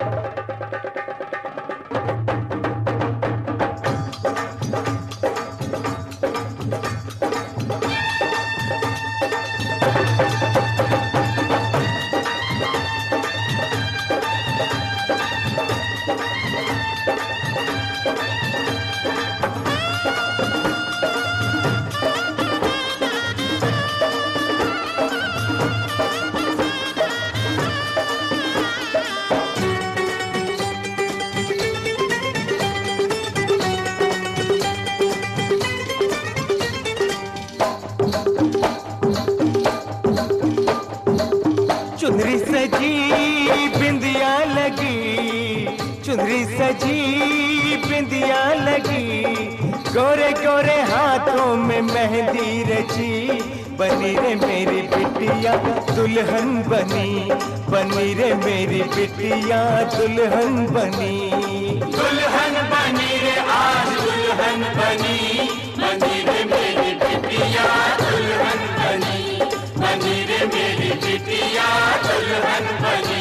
चुनरी सजी बिंदिया लगी, चुनरी सजी बिंदिया लगी, गोरे गोरे हाथों में मेहंदी रची, बनी रे मेरी बिटिया दुल्हन बनी, बनी रे मेरी बिटिया दुल्हन बनी, दुल्हन बनी रे आज दुल्हन बनी, बनी रे मेरी बिटिया दुल्हन बनी, बनी रे मेरी बिटिया दुल्हन बनी।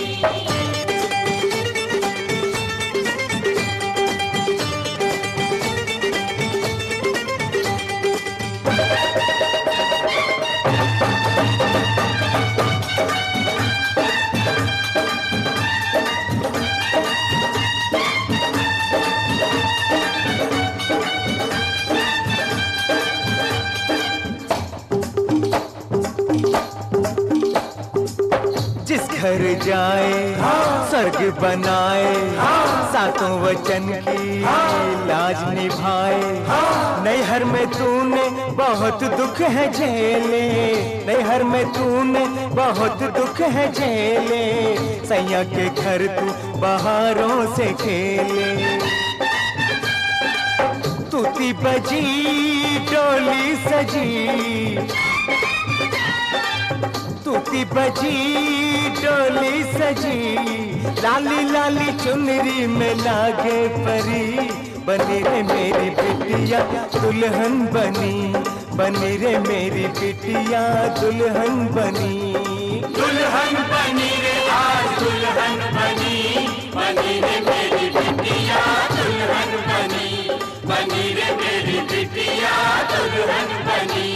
जिस घर जाए स्वर्ग बनाए, सातों वचन की लाज निभाए, नैहर में तूने बहुत दुख है झेले, नैहर में तूने बहुत दुख है झेले, सैया के घर तू बहारों से खेले, तूती बजी डोली सजी, तूती बजी डोली सजी, लाली लाली चुनरी में लागे परी, बनी रे मेरी बिटिया दुल्हन बनी, बनी रे मेरी बिटिया दुल्हन बनी, दुल्हन बनी रे आज दुल्हन बनी, बनी रे मेरी बिटिया दुल्हन बनी, बनी रे मेरी बिटिया दुल्हन बनी।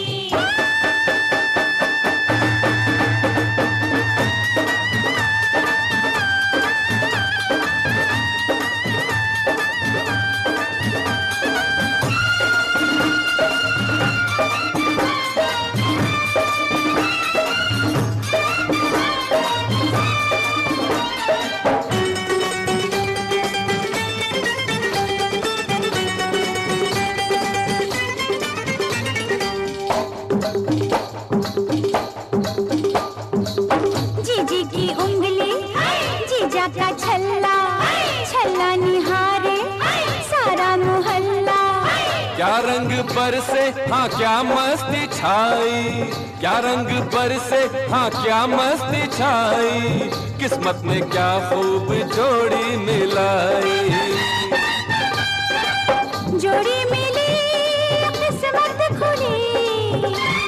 जीजी की उंगली जीजा का छल्ला, छल्ला निहारे सारा मोहल्ला, क्या रंग बरसे हाँ क्या मस्ती छाई, क्या रंग बरसे हाँ क्या मस्ती छाई, किस्मत में क्या खूब जोड़ी मिलाई, जोड़ी मिली किस्मत खुली,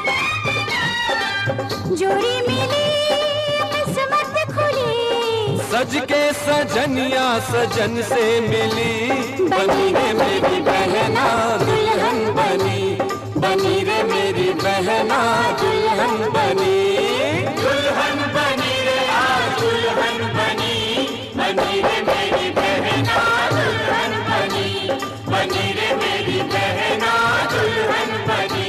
जोड़ी मिली किस्मत खुली, सज के सजनिया सजन से मिली, बनी रे मेरी बहना दुल्हन बनी, बनी रे मेरी बहना दुल्हन बनी, दुल्हन बनी रे आज दुल्हन बनी, बनी रे मेरी बहना दुल्हन बनी, बनी रे मेरी बहना दुल्हन बनी।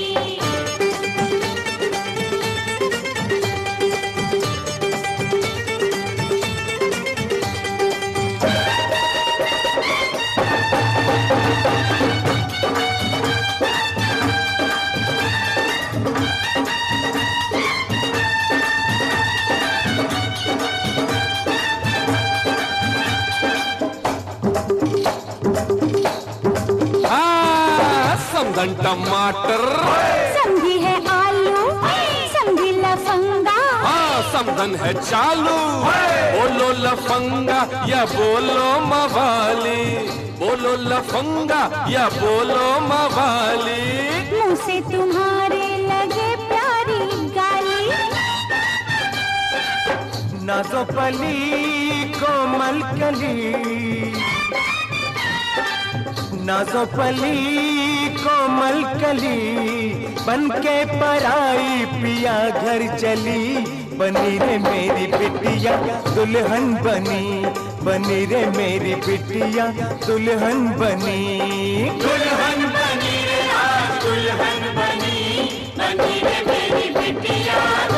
समधन टमाटर, समधी है आलू, समधी लफंगा, हाँ समधन है चालू, बोलो लफंगा या बोलो मवाली, बोलो लफंगा या बोलो मवाली, मुंह से तुम्हारे लगे प्यारी गाली, नाजो पली कोमल कली, नाजो पली कोमल कली, बनके पराई पिया घर चली। बनी रे मेरी बिटिया दुल्हन बनी, बनी रे मेरी बिटिया दुल्हन बनी। दुल्हन बनी रे आज दुल्हन बनी, बनी रे मेरी बिटिया